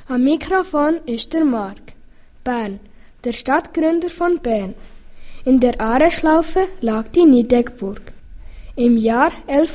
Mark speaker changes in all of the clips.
Speaker 1: Am Mikrofon ist der Marc. Bern, der Stadtgründer von Bern. In der Aare-Schlaufe lag die Nidegburg. Im Jahr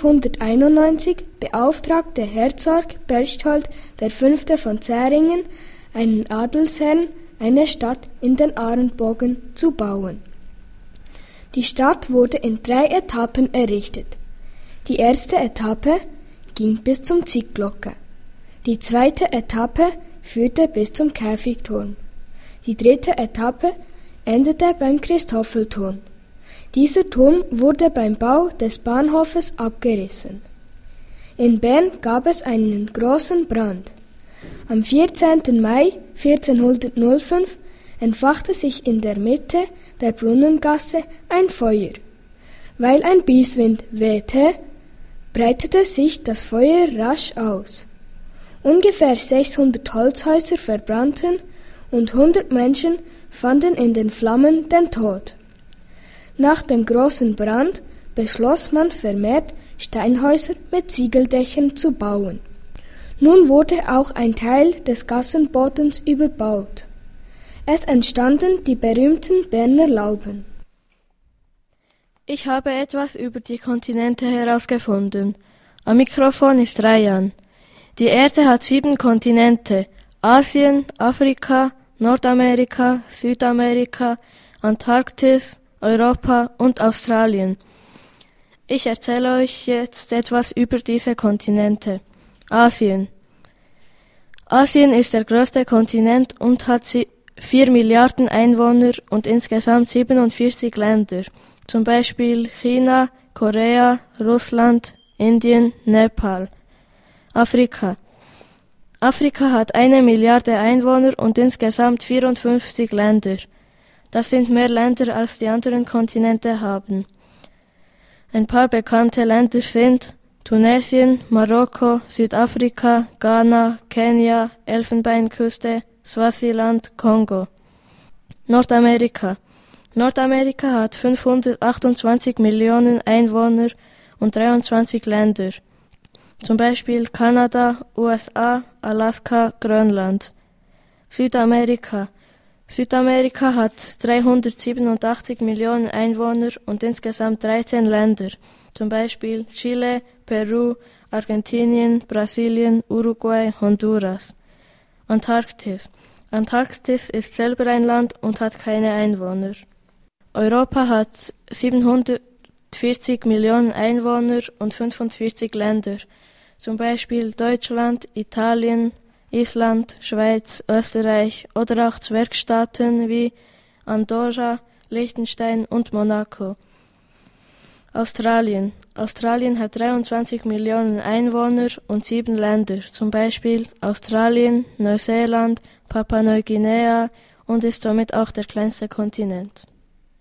Speaker 1: 1191 beauftragte Herzog Berchtold V. von Zähringen einen Adelsherrn, eine Stadt in den Aarenbogen zu bauen. Die Stadt wurde in 3 Etappen errichtet. Die erste Etappe ging bis zum Zickglocke. Die zweite Etappe führte bis zum Käfigturm. Die dritte Etappe endete beim Christoffelturm. Dieser Turm wurde beim Bau des Bahnhofes abgerissen. In Bern gab es einen großen Brand. Am 14. Mai 1405 entfachte sich in der Mitte der Brunnengasse ein Feuer. Weil ein Bieswind wehte, breitete sich das Feuer rasch aus. Ungefähr 600 Holzhäuser verbrannten und 100 Menschen fanden in den Flammen den Tod. Nach dem großen Brand beschloss man vermehrt, Steinhäuser mit Ziegeldächern zu bauen. Nun wurde auch ein Teil des Gassenbodens überbaut. Es entstanden die berühmten Berner Lauben.
Speaker 2: Ich habe etwas über die Kontinente herausgefunden. Am Mikrofon ist Rayan. Die Erde hat 7 Kontinente: Asien, Afrika, Nordamerika, Südamerika, Antarktis, Europa und Australien. Ich erzähle euch jetzt etwas über diese Kontinente. Asien. Asien ist der größte Kontinent und hat 4 Milliarden Einwohner und insgesamt 47 Länder, zum Beispiel China, Korea, Russland, Indien, Nepal. Afrika. Afrika hat 1 Milliarde Einwohner und insgesamt 54 Länder. Das sind mehr Länder, als die anderen Kontinente haben. Ein paar bekannte Länder sind Tunesien, Marokko, Südafrika, Ghana, Kenia, Elfenbeinküste, Swasiland, Kongo. Nordamerika. Nordamerika hat 528 Millionen Einwohner und 23 Länder. Zum Beispiel Kanada, USA, Alaska, Grönland. Südamerika. Südamerika hat 387 Millionen Einwohner und insgesamt 13 Länder. Zum Beispiel Chile, Peru, Argentinien, Brasilien, Uruguay, Honduras. Antarktis. Antarktis ist selber ein Land und hat keine Einwohner. Europa hat 740 Millionen Einwohner und 45 Länder. Zum Beispiel Deutschland, Italien, Island, Schweiz, Österreich oder auch Zwergstaaten wie Andorra, Liechtenstein und Monaco. Australien. Australien hat 23 Millionen Einwohner und 7 Länder, zum Beispiel Australien, Neuseeland, Papua-Neuguinea und ist somit auch der kleinste Kontinent.